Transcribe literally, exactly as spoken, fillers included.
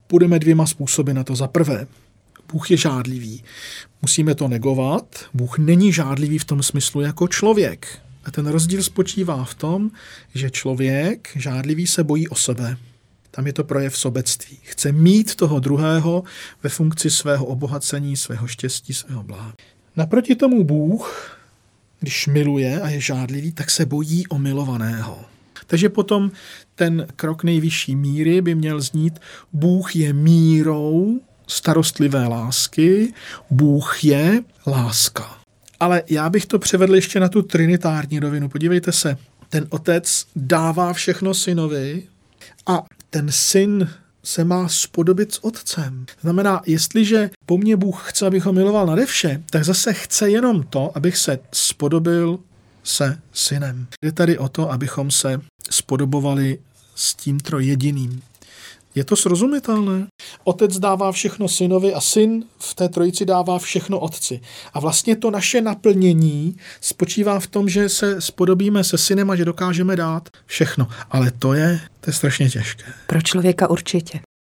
Půjdeme dvěma způsoby na to. Za prvé, Bůh je žádlivý. Musíme to negovat. Bůh není žádlivý v tom smyslu jako člověk. A ten rozdíl spočívá v tom, že člověk žádlivý se bojí o sebe. Tam je to projev sobectví. Chce mít toho druhého ve funkci svého obohacení, svého štěstí, svého blaha. Naproti tomu Bůh, když miluje a je žádlivý, tak se bojí o milovaného. Takže potom ten krok nejvyšší míry by měl znít: Bůh je mírou starostlivé lásky, Bůh je láska. Ale já bych to převedl ještě na tu trinitární rovinu. Podívejte se, ten otec dává všechno synovi a ten syn se má spodobit s otcem. Znamená, jestliže po mně Bůh chce, abych ho miloval nade vše, tak zase chce jenom to, abych se spodobil se synem. Jde tady o to, abychom se spodobovali s tím trojediným. Je to srozumitelné? Otec dává všechno synovi a syn v té trojici dává všechno otci. A vlastně to naše naplnění spočívá v tom, že se spodobíme se synem a že dokážeme dát všechno. Ale to je, to je strašně těžké. Pro člověka určitě.